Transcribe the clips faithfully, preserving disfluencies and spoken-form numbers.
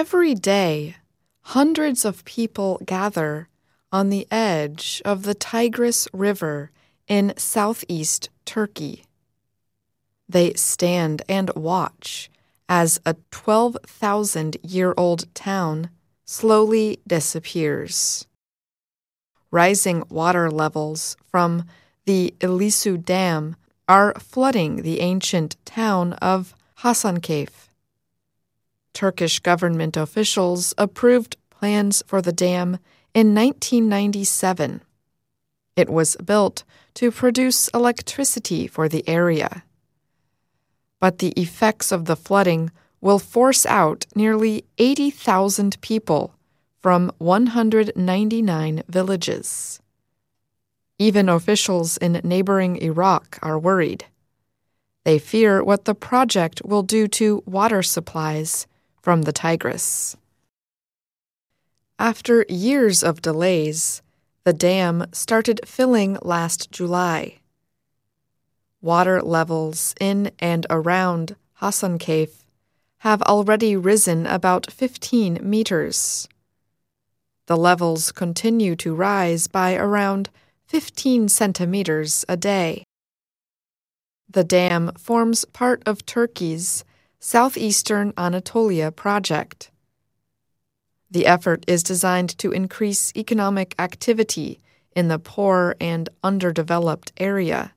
Every day, hundreds of people gather on the edge of the Tigris River in southeast Turkey. They stand and watch as a twelve thousand year old town slowly disappears. Rising water levels from the Ilisu Dam are flooding the ancient town of Hasankeyf. Turkish government officials approved plans for the dam in nineteen ninety-seven. It was built to produce electricity for the area. But the effects of the flooding will force out nearly eighty thousand people from one hundred ninety-nine villages. Even officials in neighboring Iraq are worried. They fear what the project will do to water supplies from the Tigris. After years of delays, the dam started filling last July. Water levels in and around Hasankeyf have already risen about fifteen meters. The levels continue to rise by around fifteen centimeters a day. The dam forms part of Turkey's Southeastern Anatolia project. The effort is designed to increase economic activity in the poor and underdeveloped area.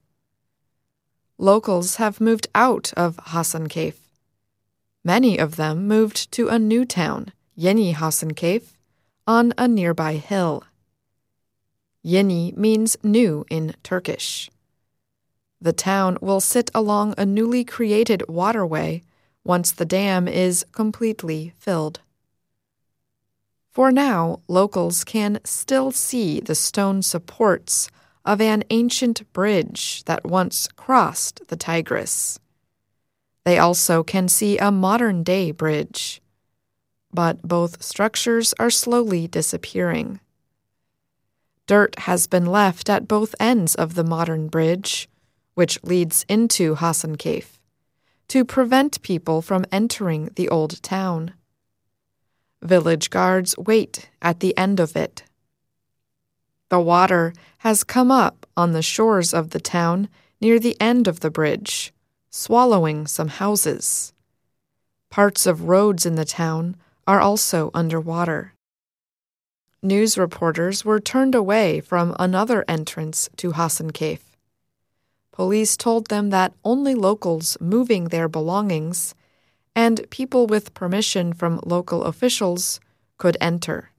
Locals have moved out of Hasankeyf. Many of them moved to a new town, Yeni Hasankeyf, on a nearby hill. Yeni means new in Turkish. The town will sit along a newly created waterway once the dam is completely filled. For now, locals can still see the stone supports of an ancient bridge that once crossed the Tigris. They also can see a modern-day bridge, but both structures are slowly disappearing. Dirt has been left at both ends of the modern bridge, which leads into Hasankeyf, to prevent people from entering the old town. Village guards wait at the end of it. The water has come up on the shores of the town near the end of the bridge, swallowing some houses. Parts of roads in the town are also underwater. News reporters were turned away from another entrance to Hasankeyf. Police told them that only locals moving their belongings and people with permission from local officials could enter.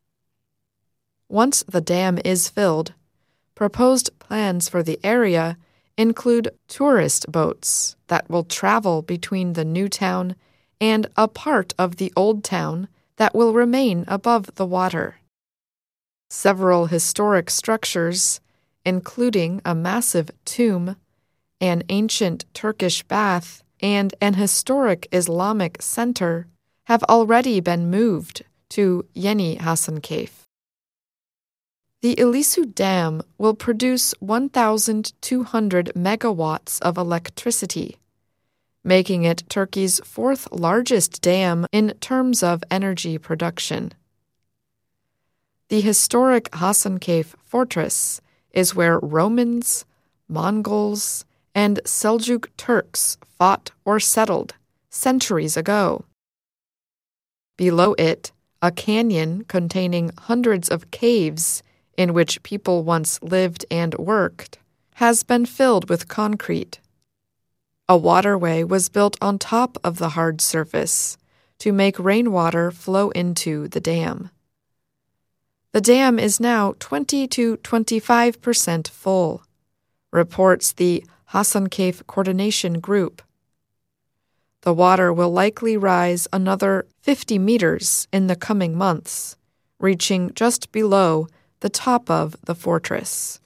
Once the dam is filled, proposed plans for the area include tourist boats that will travel between the new town and a part of the old town that will remain above the water. Several historic structures, including a massive tomb, an ancient Turkish bath, and an historic Islamic center, have already been moved to Yeni Hasankeyf. The Ilisu Dam will produce one thousand two hundred megawatts of electricity, making it Turkey's fourth largest dam in terms of energy production. The historic Hasankeyf fortress is where Romans, Mongols, and Seljuk Turks fought or settled centuries ago. Below it, a canyon containing hundreds of caves in which people once lived and worked has been filled with concrete. A waterway was built on top of the hard surface to make rainwater flow into the dam. The dam is now twenty to twenty-five percent full, reports the Hasankeyf Coordination Group. The water will likely rise another fifty meters in the coming months, reaching just below the top of the fortress.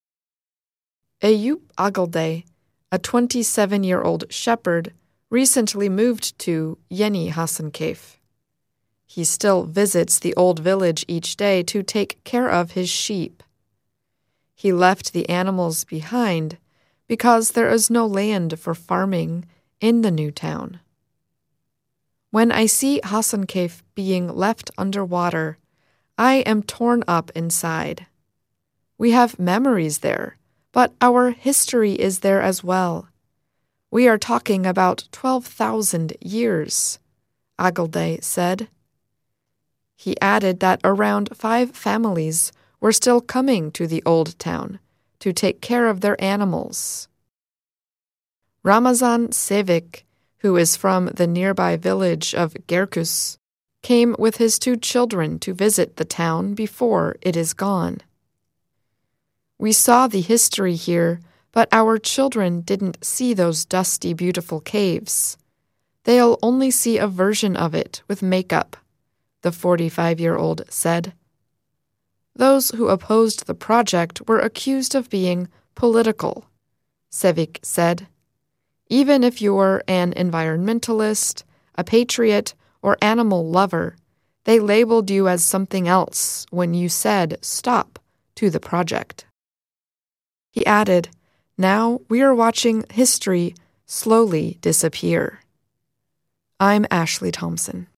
Eyüp Agilde, a twenty-seven-year-old shepherd, recently moved to Yeni Hasankeyf. He still visits the old village each day to take care of his sheep. He left the animals behind because there is no land for farming in the new town. When I see Hasan Cave being left underwater, I am torn up inside. We have memories there, but our history is there as well. We are talking about twelve thousand years, Agilde said. He added that around five families were still coming to the old town to take care of their animals. Ramazan Sevik, who is from the nearby village of Gerkus, came with his two children to visit the town before it is gone. We saw the history here, but our children didn't see those dusty, beautiful caves. They'll only see a version of it with makeup, the forty-five-year-old said. Those who opposed the project were accused of being political, Sevik said. Even if you're an environmentalist, a patriot, or animal lover, they labeled you as something else when you said stop to the project. He added, now we are watching history slowly disappear. I'm Ashley Thompson.